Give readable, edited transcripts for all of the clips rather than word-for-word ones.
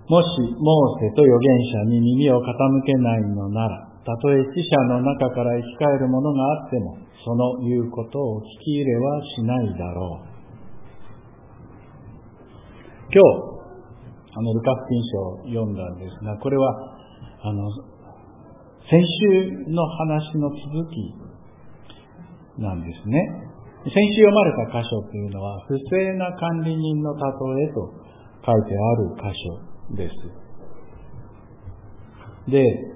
もしモーセと預言者に耳を傾けないのなら、たとえ死者の中から生き返るものがあっても、その言うことを聞き入れはしないだろう。今日、ルカ福音書を読んだんですが、これは、先週の話の続きなんですね。先週読まれた箇所というのは、不正な管理人の例えと書いてある箇所です。で、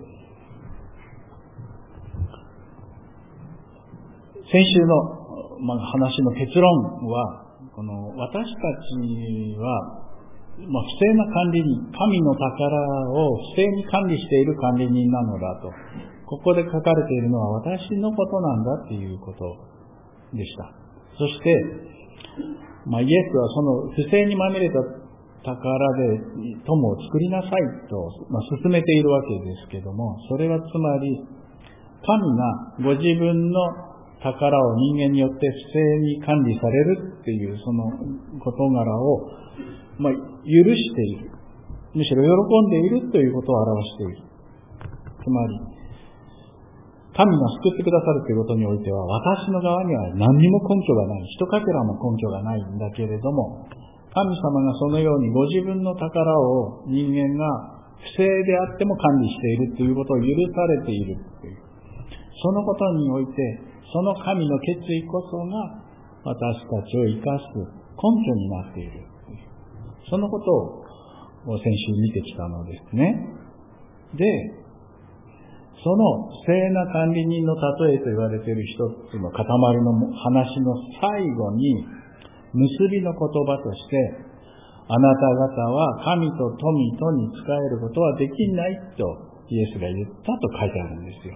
先週の、話の結論は、私たちは、不正な管理人、神の宝を不正に管理している管理人なのだと、ここで書かれているのは私のことなんだっていうことでした。そして、イエスはその不正にまみれた宝で友を作りなさいと、進めているわけですけども、それはつまり、神がご自分の宝を人間によって不正に管理されるっていうその事柄を、許している。むしろ喜んでいるということを表している。つまり、神が救ってくださるということにおいては、私の側には何にも根拠がない。一かけらも根拠がないんだけれども、神様がそのようにご自分の宝を人間が不正であっても管理しているということを許されているという。そのことにおいて、その神の決意こそが私たちを生かす根拠になっている。そのことを先週見てきたのですね。で、その不正な管理人の例えと言われている一つの塊の話の最後に、結びの言葉として、あなた方は神と富とに仕えることはできないとイエスが言ったと書いてあるんですよ。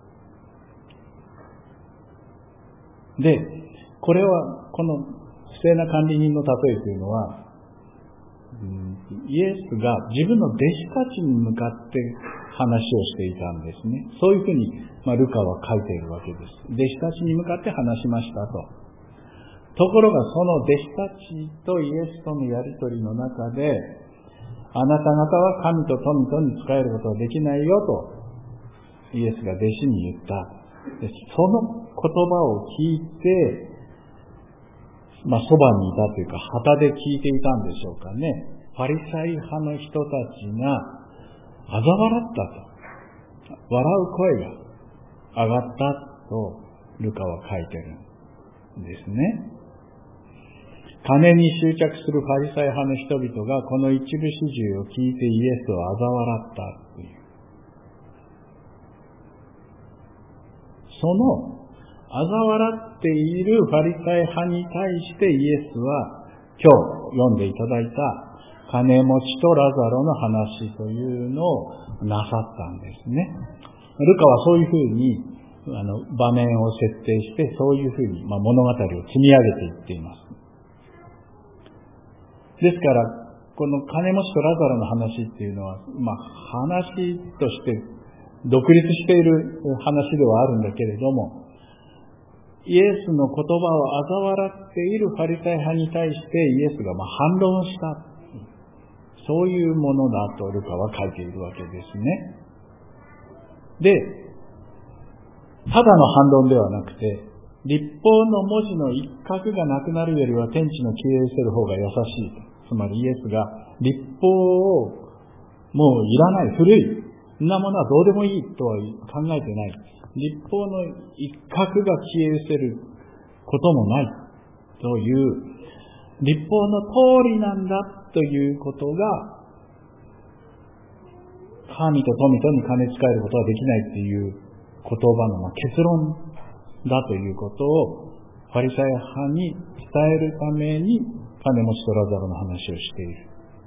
で、これは、この不正な管理人の例えというのは、イエスが自分の弟子たちに向かって話をしていたんですね。そういうふうに、ルカは書いているわけです。弟子たちに向かって話しましたと。ところがその弟子たちとイエスとのやりとりの中で、あなた方は神と富とに仕えることはできないよとイエスが弟子に言った。でその言葉を聞いて、そばにいたというか、旗で聞いていたんでしょうかね。ファリサイ派の人たちが嘲笑ったと。笑う声が上がったとルカは書いてるんですね。金に執着するファリサイ派の人々がこの一部始終を聞いてイエスを嘲笑ったという。その嘲笑っているファリサイ派に対してイエスは今日読んでいただいた金持ちとラザロの話というのをなさったんですね。ルカはそういうふうに場面を設定して、そういうふうに物語を積み上げていっています。ですから、この金持ちとラザロの話っていうのは、話として独立している話ではあるんだけれども、イエスの言葉を嘲笑っているファリサイ派に対してイエスが反論した。そういうものだとルカは書いているわけですね。で、ただの反論ではなくて、律法の文字の一角がなくなるよりは天地の消え失せる方が優しい。つまりイエスが律法をもういらない、古い、そんなものはどうでもいいとは考えてない。律法の一角が消え失せることもないという、律法の通りなんだということが、神と富とに金使えることはできないという言葉の結論だということをファリサイ派に伝えるために金持ちとラザロの話をしている。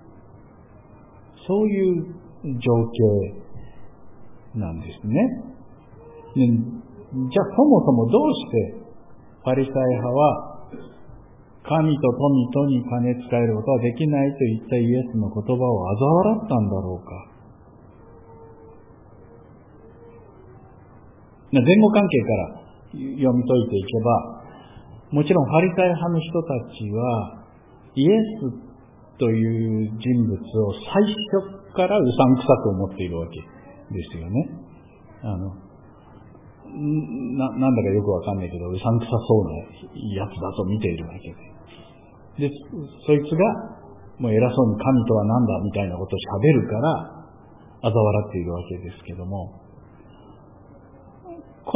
そういう情景なんですね。じゃあそもそもどうしてファリサイ派は神と富とに金使えることはできないといったイエスの言葉を嘲笑ったんだろうか。前後関係から読み解いていけば、もちろんファリサイ派の人たちはイエスという人物を最初からうさんくさく思っているわけですよね。なんだかよくわかんないけど、うさんくさそうなやつだと見ているわけで。で、そいつが、もう偉そうに神とは何だみたいなことを喋るから、嘲笑っているわけですけども、こと、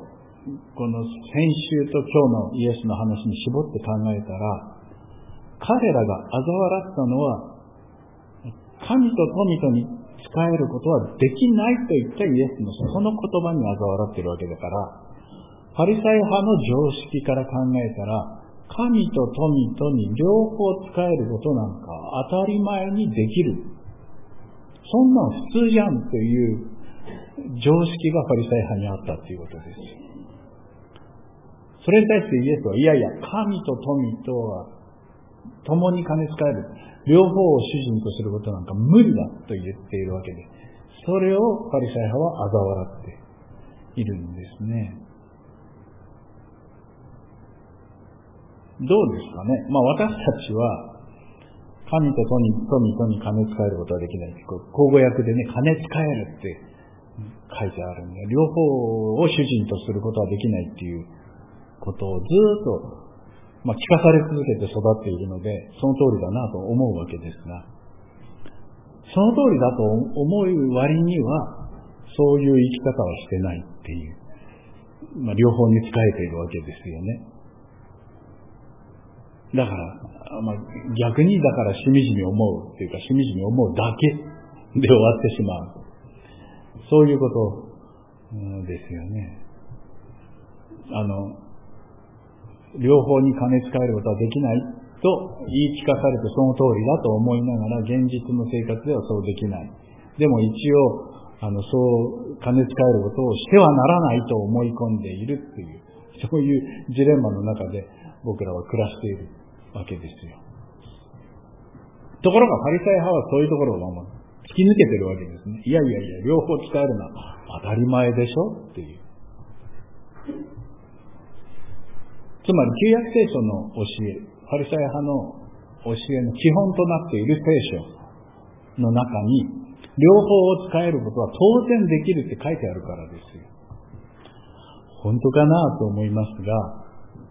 この先週と今日のイエスの話に絞って考えたら、彼らが嘲笑ったのは、神と富とに仕えることはできないと言ったイエスのその言葉に嘲笑っているわけだから、パリサイ派の常識から考えたら、神と富とに両方仕えることなんか当たり前にできる。そんなん普通じゃんという常識がパリサイ派にあったということです。それに対してイエスは、いやいや、神と富とは共に金使える。両方を主人とすることなんか無理だと言っているわけで、それをパリサイ派は嘲笑っているんですね。どうですかね。私たちは、神と富とに金使えることはできない。口語訳でね、金使えるって書いてあるんで、両方を主人とすることはできないっていうことをずっと聞かされ続けて育っているので、その通りだなと思うわけですが、その通りだと思う割には、そういう生き方はしてないっていう、両方に仕えているわけですよね。だから、逆にだからしみじみ思うっていうか、しみじみ思うだけで終わってしまう。そういうことですよね。両方に金使えることはできないと言い聞かされてその通りだと思いながら、現実の生活ではそうできない。でも一応、そう金使えることをしてはならないと思い込んでいるっていう、そういうジレンマの中で僕らは暮らしているわけですよ。ところがパリサイ派はそういうところを突き抜けてるわけですね。いやいやいや、両方使えるのは当たり前でしょっていう。つまり旧約聖書の教え、パリサイ派の教えの基本となっている聖書の中に、両方を使えることは当然できるって書いてあるからですよ。本当かなと思いますが、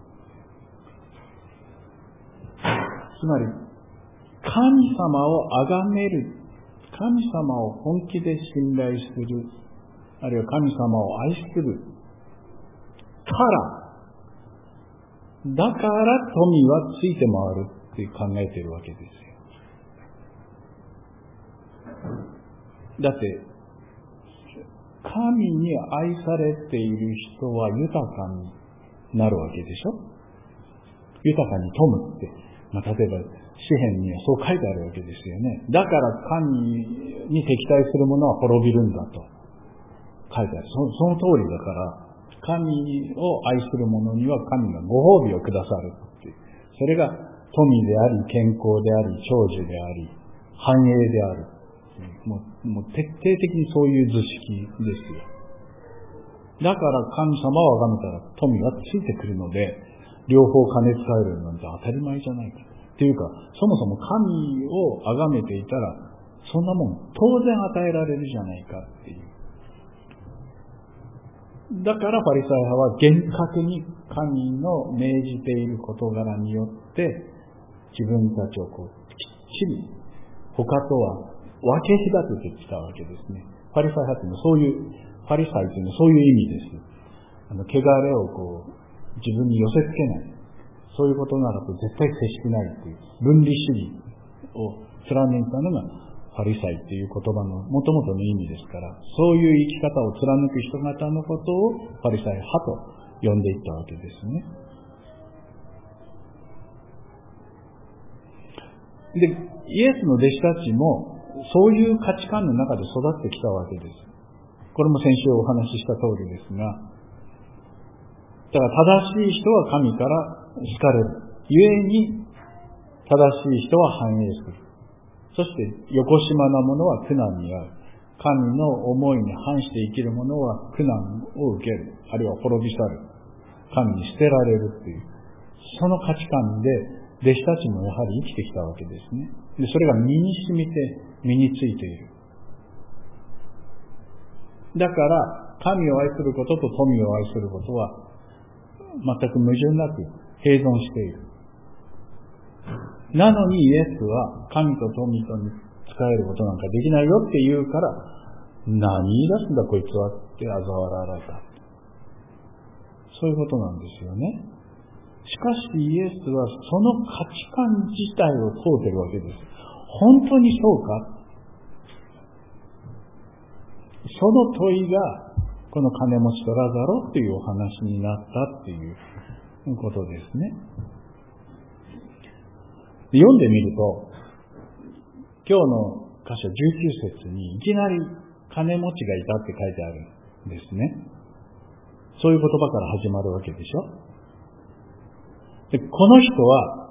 つまり神様を崇める、神様を本気で信頼する、あるいは神様を愛するからだから富はついて回るって考えているわけですよ。だって神に愛されている人は豊かになるわけでしょ。豊かに富むって、例えば詩篇にはそう書いてあるわけですよね。だから神に敵対する者は滅びるんだと書いてある。その通りだから、神を愛する者には神がご褒美をくださるっていう。それが富であり、健康であり、長寿であり、繁栄である。もう徹底的にそういう図式ですよ。だから神様を崇めたら富はついてくるので、両方金使えるなんて当たり前じゃないか。っていうか、そもそも神を崇めていたら、そんなもん当然与えられるじゃないかっていう。だからパリサイ派は厳格に神の命じている事柄によって自分たちをきっちり他とは分け隔ててきたわけですね。パリサイ派というのはそういう、パリサイというのはそういう意味です。汚れを自分に寄せつけない。そういうことならと絶対接しないという分離主義を貫いたのがパリサイという言葉の元々の意味ですから、そういう生き方を貫く人々のことをパリサイ派と呼んでいったわけですね。で、イエスの弟子たちもそういう価値観の中で育ってきたわけです。これも先週お話しした通りですが、だから正しい人は神から好かれる。故に正しい人は繁栄する。そして、よこしまな者は苦難に遭う。神の思いに反して生きる者は苦難を受ける。あるいは滅び去る。神に捨てられるっていう。その価値観で弟子たちもやはり生きてきたわけですね。で、それが身に染みて身についている。だから神を愛することと富を愛することは全く矛盾なく併存している。なのにイエスは神と富とに仕えることなんかできないよって言うから、何言い出すんだこいつはって嘲笑われた。そういうことなんですよね。しかしイエスはその価値観自体を問うているわけです。本当にそうか？その問いがこの金持ちとラザロっていうお話になったっていうことですね。読んでみると、今日の箇所19節にいきなり金持ちがいたって書いてあるんですね。そういう言葉から始まるわけでしょ。で、この人は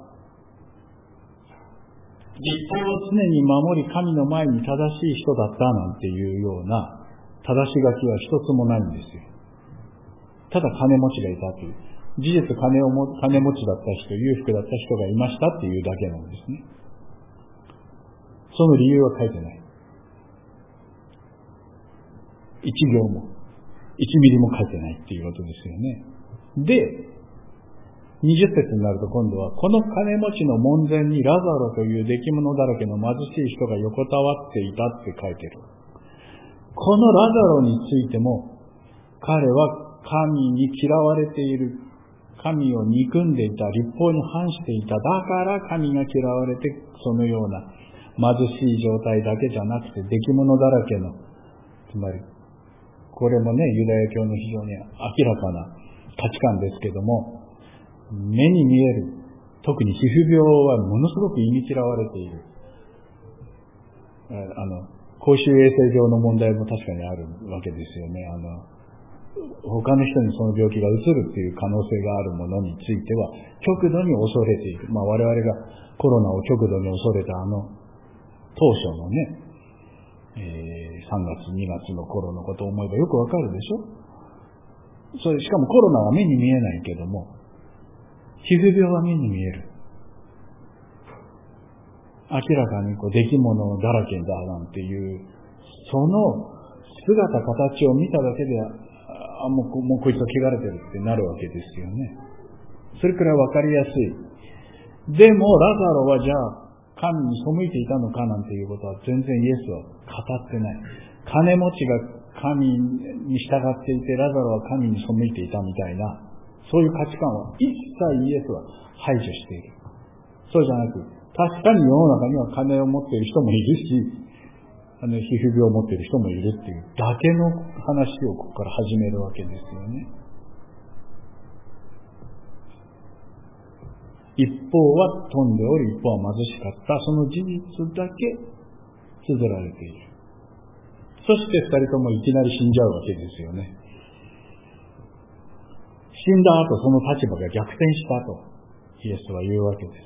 律法を常に守り神の前に正しい人だったなんていうような正し書きは一つもないんですよ。ただ金持ちがいたという。事実金持ちだった人、裕福だった人がいましたっていうだけなんですね。その理由は書いてない。一行も、1ミリも書いてないっていうことですよね。で、20節になると今度は、この金持ちの門前にラザロという出来物だらけの貧しい人が横たわっていたって書いてる。このラザロについても、彼は神に嫌われている、神を憎んでいた、律法に反していた。だから神が嫌われて、そのような貧しい状態だけじゃなくて、出来物だらけの、つまり、これもね、ユダヤ教の非常に明らかな価値観ですけども、目に見える、特に皮膚病はものすごく忌み嫌われている。公衆衛生上の問題も確かにあるわけですよね。他の人にその病気がうつるっていう可能性があるものについては極度に恐れている。我々がコロナを極度に恐れた当初のね、3月2月の頃のことを思えばよくわかるでしょ。それしかもコロナは目に見えないけども、皮膚病は目に見える。明らかに出来物だらけだなんていうその姿形を見ただけでもうこいつは汚れてるってなるわけですよね。それくらいわかりやすい。でもラザロはじゃあ神に背いていたのかなんていうことは全然イエスは語ってない。金持ちが神に従っていてラザロは神に背いていたみたいな、そういう価値観は一切イエスは排除している。そうじゃなく、確かに世の中には金を持っている人もいるし、皮膚病を持っている人もいるっていうだけの話をここから始めるわけですよね。一方は富んでおり、一方は貧しかった。その事実だけ綴られている。そして二人ともいきなり死んじゃうわけですよね。死んだ後、その立場が逆転したとイエスは言うわけです。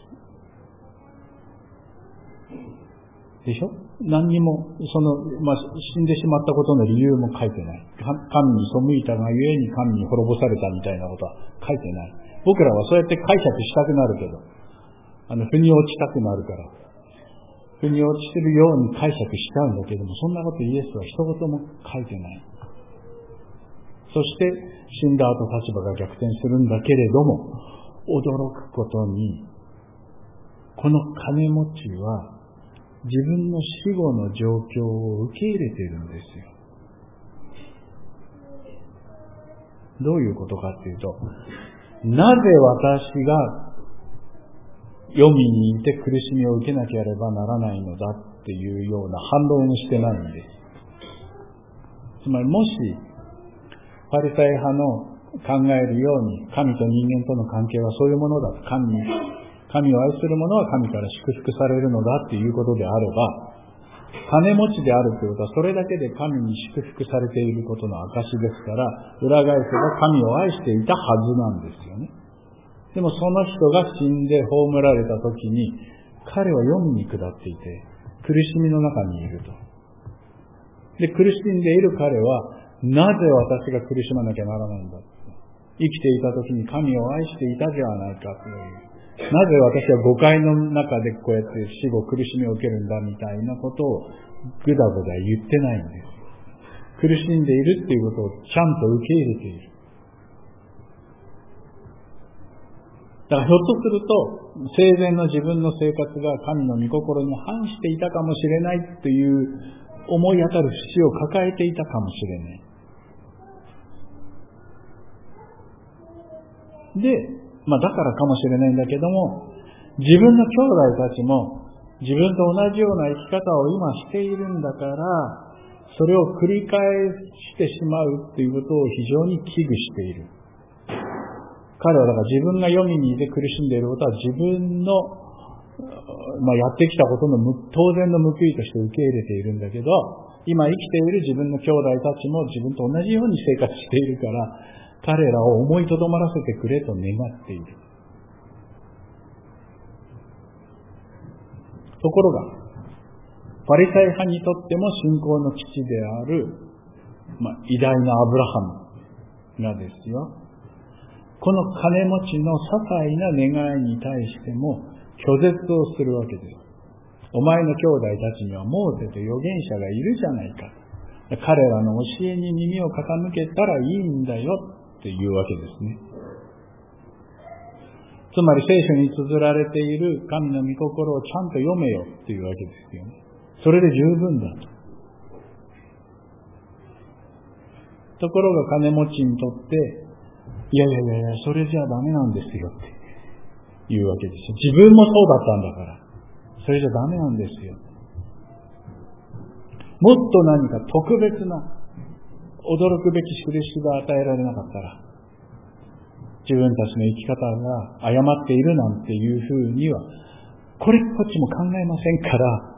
でしょ？何にも、死んでしまったことの理由も書いてない。神に背いたがゆえに神に滅ぼされたみたいなことは書いてない。僕らはそうやって解釈したくなるけど、腑に落ちたくなるから、腑に落ちてるように解釈しちゃうんだけども、そんなことイエスは一言も書いてない。そして、死んだ後立場が逆転するんだけれども、驚くことに、この金持ちは、自分の死後の状況を受け入れているんですよ。どういうことかっていうと、なぜ私が黄泉にいて苦しみを受けなければならないのだっていうような反論をしてないんです。つまりもしパリサイ派の考えるように神と人間との関係はそういうものだと、神を愛する者は神から祝福されるのだっていうことであれば、金持ちであるということはそれだけで神に祝福されていることの証ですから、裏返せば神を愛していたはずなんですよね。でもその人が死んで葬られた時に、彼は黄泉に下っていて苦しみの中にいると。で、苦しんでいる彼は、なぜ私が苦しまなきゃならないんだ。生きていた時に神を愛していたではないかという。 なぜ私は誤解の中でこうやって死後苦しみを受けるんだみたいなことをぐだぐだ言ってないんです。苦しんでいるっていうことをちゃんと受け入れている。だからひょっとすると生前の自分の生活が神の御心に反していたかもしれないという思い当たる節を抱えていたかもしれない。で、だからかもしれないんだけども、自分の兄弟たちも自分と同じような生き方を今しているんだから、それを繰り返してしまうということを非常に危惧している。彼はだから自分が黄泉にいて苦しんでいることは自分の、やってきたことの当然の報いとして受け入れているんだけど、今生きている自分の兄弟たちも自分と同じように生活しているから、彼らを思いとどまらせてくれと願っている。ところが、パリサイ派にとっても信仰の父である、偉大なアブラハムがですよ、この金持ちの些細な願いに対しても拒絶をするわけです。お前の兄弟たちにはモーセと預言者がいるじゃないか。彼らの教えに耳を傾けたらいいんだよっていうわけですね。つまり聖書に綴られている神の御心をちゃんと読めよっていうわけですよね。それで十分だと。ところが金持ちにとって、いや、それじゃダメなんですよっていうわけですよ。自分もそうだったんだから、それじゃダメなんですよ。もっと何か特別な驚くべき印が与えられなかったら、自分たちの生き方が誤っているなんていうふうにはこれっぽっちも考えませんから、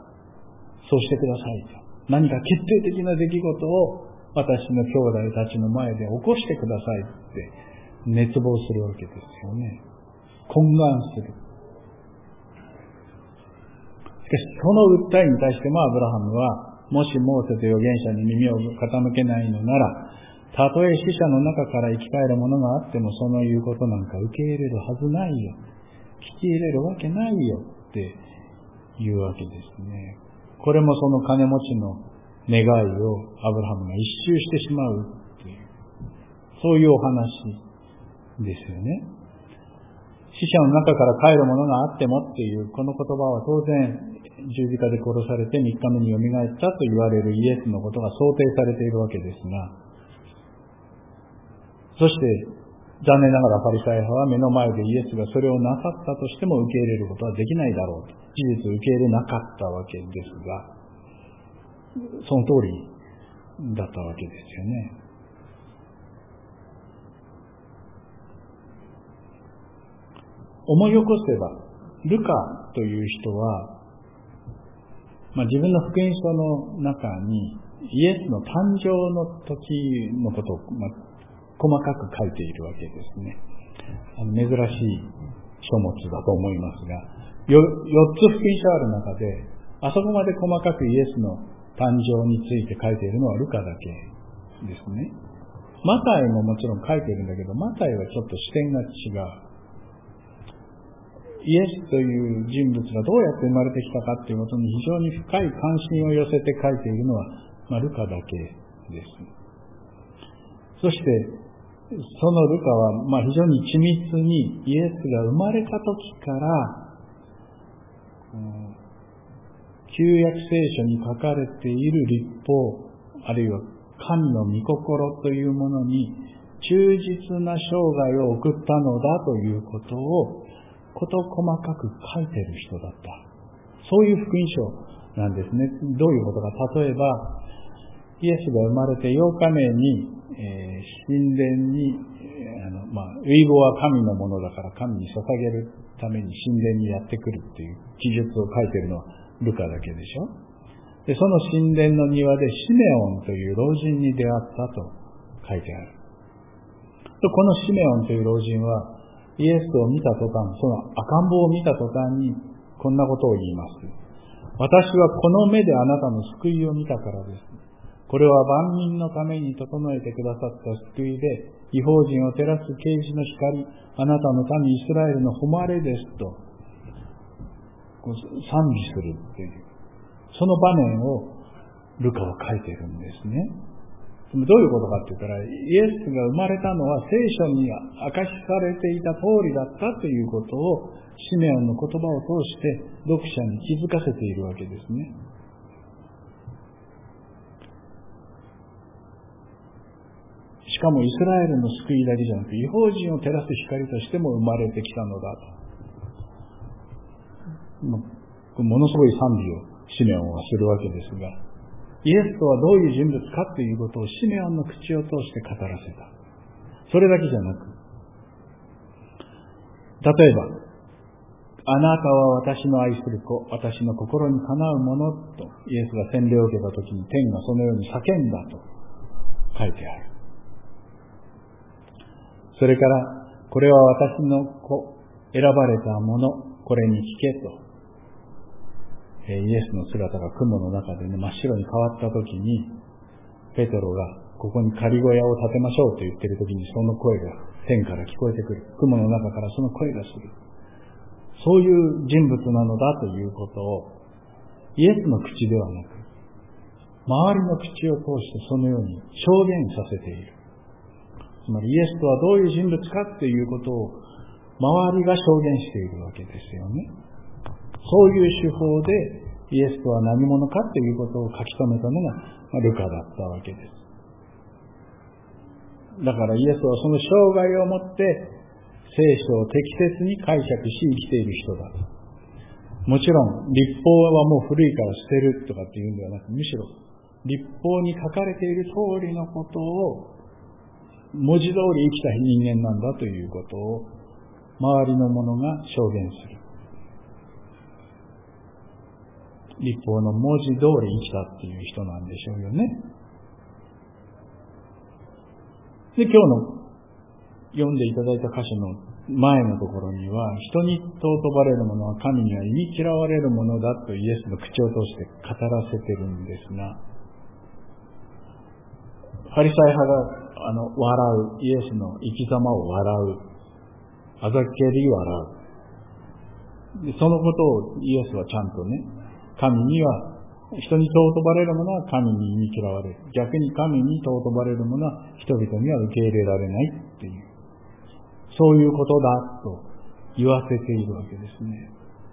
そうしてくださいと。何か決定的な出来事を私の兄弟たちの前で起こしてくださいって熱望するわけですよね。懇願する。しかしその訴えに対してもアブラハムは、もしモーセと預言者に耳を傾けないのなら、たとえ死者の中から生き返るものがあっても、その言うことなんか受け入れるはずないよ、聞き入れるわけないよっていうわけですね。これもその金持ちの願いをアブラハムが一周してしまうっていう、そういうお話ですよね。死者の中から帰るものがあってもっていうこの言葉は当然十字架で殺されて3日目によみがえったと言われるイエスのことが想定されているわけですが、そして残念ながらパリサイ派は目の前でイエスがそれをなさったとしても受け入れることはできないだろうと、事実受け入れなかったわけですが、その通りだったわけですよね。思い起こせば、ルカという人は、自分の福音書の中にイエスの誕生の時のことを、細かく書いているわけですね。珍しい書物だと思いますが、4つ福音書ある中で、あそこまで細かくイエスの誕生について書いているのはルカだけですね。マタイももちろん書いているんだけど、マタイはちょっと視点が違う。イエスという人物がどうやって生まれてきたかということに非常に深い関心を寄せて書いているのは、ルカだけです。そしてそのルカは非常に緻密にイエスが生まれた時から旧約聖書に書かれている律法、あるいは神の御心というものに忠実な生涯を送ったのだということを事細かく書いている人だった。そういう福音書なんですね。どういうことか。例えば、イエスが生まれて8日目に、神殿に、遺語は神のものだから神に捧げるために神殿にやってくるっていう記述を書いているのはルカだけでしょ。で、その神殿の庭でシメオンという老人に出会ったと書いてある。このシメオンという老人は、イエスを見た途端、その赤ん坊を見た途端にこんなことを言います。私はこの目であなたの救いを見たからです。これは万民のために整えてくださった救いで、 異邦人を照らす啓示の光、あなたの民イスラエルの誉れですと賛美するっていう、その場面をルカは書いているんですね。でもどういうことかって言ったら、イエスが生まれたのは聖書に明かしされていた通りだったということをシメオンの言葉を通して読者に気づかせているわけですね。しかもイスラエルの救いだけじゃなく、異邦人を照らす光としても生まれてきたのだと。ものすごい賛美をシメオンはするわけですが、イエスとはどういう人物かということをシメオンの口を通して語らせた。それだけじゃなく、例えば、あなたは私の愛する子、私の心にかなうものとイエスが洗礼を受けたときに天がそのように叫んだと書いてある。それから、これは私の子、選ばれたもの、これに聞けと。イエスの姿が雲の中でね、真っ白に変わったときに、ペテロがここに仮小屋を建てましょうと言っているときに、その声が天から聞こえてくる。雲の中からその声がする。そういう人物なのだということを、イエスの口ではなく、周りの口を通してそのように証言させている。つまりイエスとはどういう人物かということを周りが証言しているわけですよね。そういう手法でイエスとは何者かということを書き留めたのがルカだったわけです。だからイエスはその生涯をもって聖書を適切に解釈し生きている人だと。もちろん律法はもう古いから捨てるとかっていうんではなく、むしろ律法に書かれている通りのことを文字通り生きた人間なんだということを周りの者が証言する。律法の文字通り生きたっていう人なんでしょうよね。で、今日の読んでいただいた箇所の前のところには、人に尊ばれるものは神には忌み嫌われるものだとイエスの口を通して語らせてるんですが、ファリサイ派が笑う、イエスの生き様を笑う、あざけり笑う。で、そのことをイエスはちゃんとね、神には、人に尊ばれるものは神に忌み嫌われる。逆に神に尊ばれるものは人々には受け入れられないっていう、そういうことだと言わせているわけですね。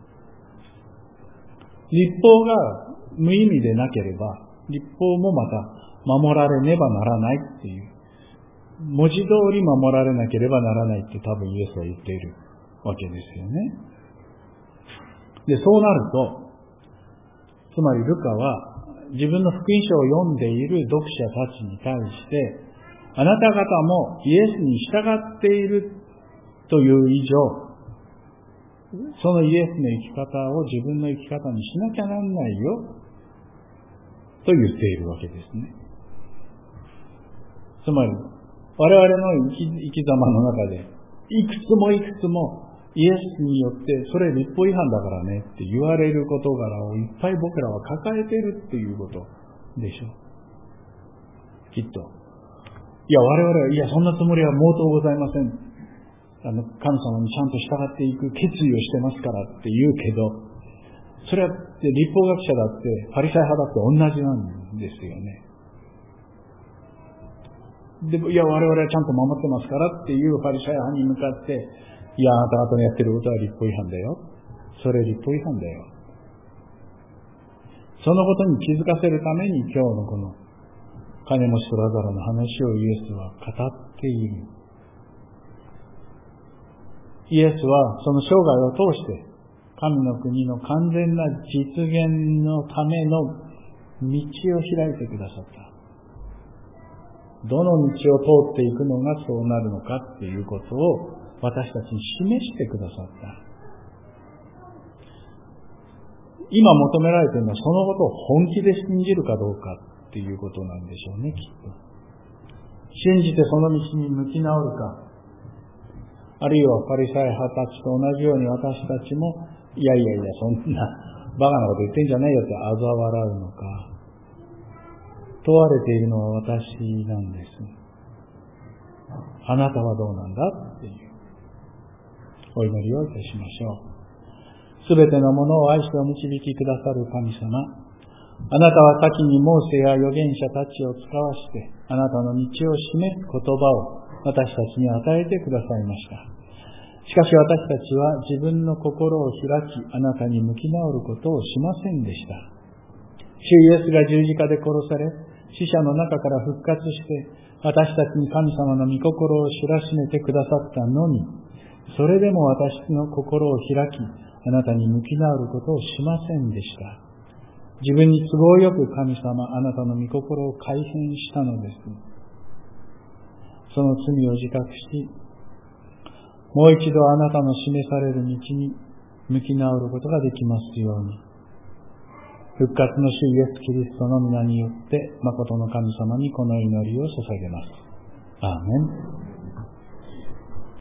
律法が無意味でなければ、律法もまた守られねばならないっていう、文字通り守られなければならないって多分イエスは言っているわけですよね。で、そうなると、つまりルカは自分の福音書を読んでいる読者たちに対して、あなた方もイエスに従っているという以上、そのイエスの生き方を自分の生き方にしなきゃなんないよと言っているわけですね。つまり我々の生き様の中でいくつもイエスによってそれ律法違反だからねって言われる事柄をいっぱい僕らは抱えているっていうことでしょう。きっと。いや、我々は、そんなつもりは毛頭ございません。神様にちゃんと従っていく決意をしてますからって言うけど、それは律法学者だって、ファリサイ派だって同じなんですよね。で、我々はちゃんと守ってますからっていうファリサイ派に向かって、あなた方のやってることは律法違反だよ。それ律法違反だよ。そのことに気づかせるために今日のこの金持ちとラザロの話をイエスは語っている。イエスはその生涯を通して神の国の完全な実現のための道を開いてくださった。どの道を通っていくのがそうなるのかっていうことを私たちに示してくださった。今求められているのはそのことを本気で信じるかどうかっていうことなんでしょうね、きっと。信じてその道に向き直るか、あるいはパリサイ派たちと同じように私たちもそんなバカなこと言ってんじゃないよって嘲笑うのか、問われているのは私なんです。 あなたはどうなんだっていうお祈りをいたしましょう。すべてのものを愛してお導きくださる神様、あなたは先にモーセや預言者たちを使わして、あなたの道を示す言葉を私たちに与えてくださいました。しかし私たちは自分の心を開き、あなたに向き直ることをしませんでした。主イエスが十字架で殺され、死者の中から復活して、私たちに神様の御心を知らしめてくださったのに、それでも私の心を開き、あなたに向き直ることをしませんでした。自分に都合よく神様、あなたの御心を改変したのです。その罪を自覚し、もう一度あなたの示される道に向き直ることができますように。復活の主イエス・キリストの皆によって、誠の神様にこの祈りを捧げます。アーメン。